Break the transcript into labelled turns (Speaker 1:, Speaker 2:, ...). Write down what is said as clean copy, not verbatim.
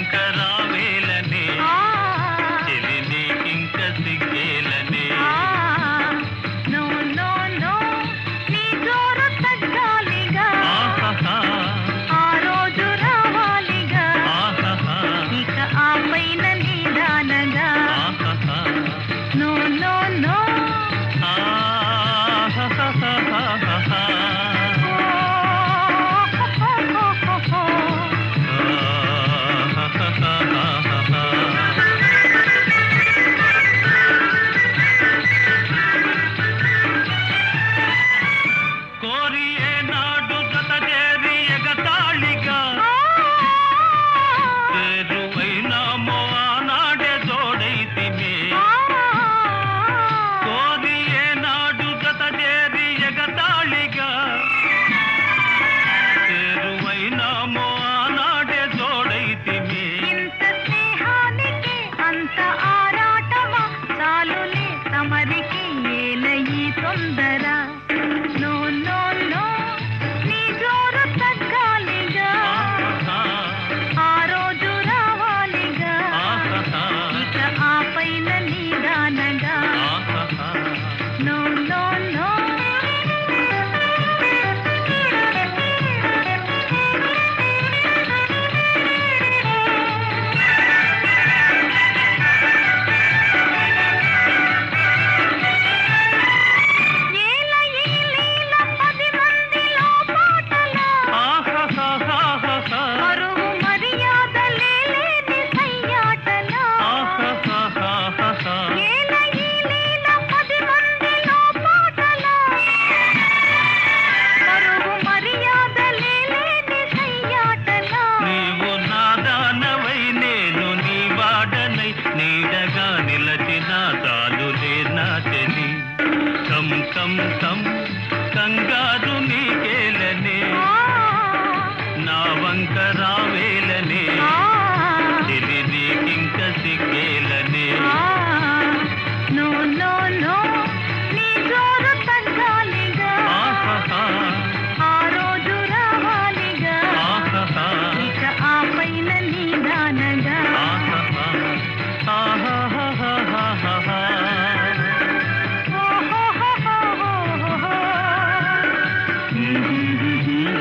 Speaker 1: వంక రావేలనే చెలి నీకింక సిగ్గేలనే
Speaker 2: నో నో నో నీ జోరు తగ్గాలిగా ఆ రోజు రావాలిగా ఇక ఆ పైన నీదానగా నో నో నో
Speaker 1: కోరి ఏనాడు జత చేరి ఎగతాళిగా చేరువైనామో ఆనాడే జోడైతిమే కోరి ఏనాడు జత చేరి ఎగతాళిగా చేరువైనామో ఆనాడే జోడైతిమే
Speaker 2: ఇంత స్నేహానికి అంత ఆరాటమా చాలులే తమరికి ఏలయి తొందర నో నో నో నీ జోరు తగ్గాలిగా ఆ రోజు రావాలిగా ఇక ఆ పైన నీదానగా నో నో నో పరువు మర్యాదలే లేని సయ్యాటలా ఏల ఈ లీల 10 మందిలో పాటలా పరువు మర్యాదలే లేని సయ్యాటలా
Speaker 1: నీవు నాదానవై నేను నీ వాడనై నీడగా నిలచిన చాలులే నా చెలి కం కం కం కంగారు నీకేలనే నా వంక రావేలనే చెలి నీకింక సిగ్గేలనే
Speaker 2: నో నో నో నీ జోరు తగ్గాలిగా ఆ రోజు రావాలిగా ఇక ఆ పైన నీదానగా
Speaker 1: ఆహా